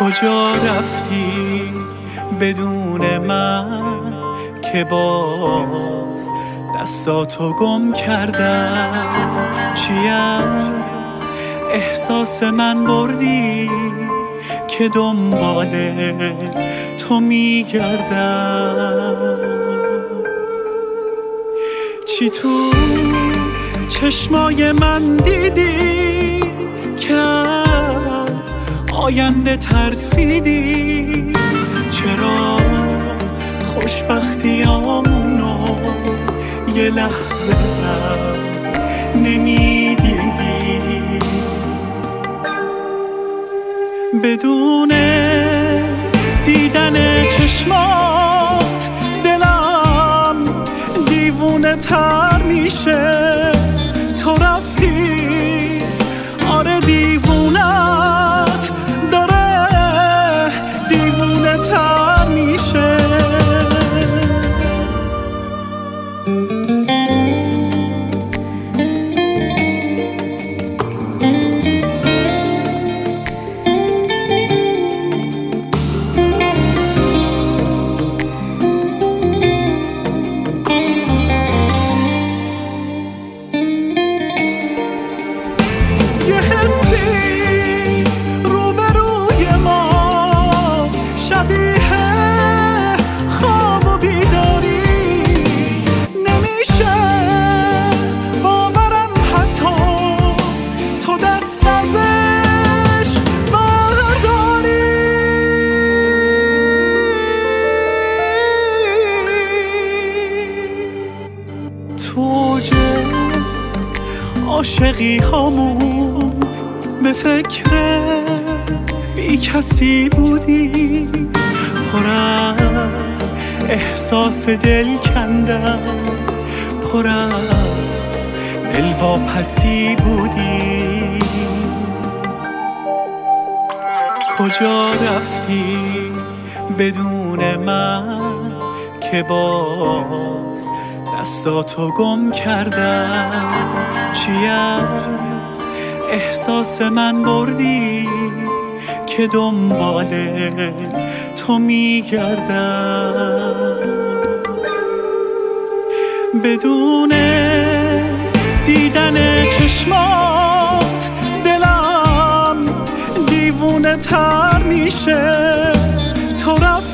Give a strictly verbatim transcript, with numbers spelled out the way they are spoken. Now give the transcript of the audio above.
کجا رفتی بدون من که باز دستاتو گم کردم؟ چی از احساس من بردی که دنبال تو میگردم؟ چی تو چشمای من دیدی که از آینده ترسیدی؟ چرا خوشبختیامونو یه لحظه هم نمیدیدی؟ بدون دیدن چشمات دلم دیوونه تر میشه. تو رفتی، آره دیوونت داره دیوونه تر میشه. عاشقی هامون به فکر بی کسی بودی، پر از احساس دل کندن، پر از دلواپسی بودی. کجا رفتی بدون من که باز دستاتو گم کردم؟ چی از احساس من بردی که دنبال تو میگردم؟ بدون دیدن چشمات دلم دیوونه تر میشه. تو رفتی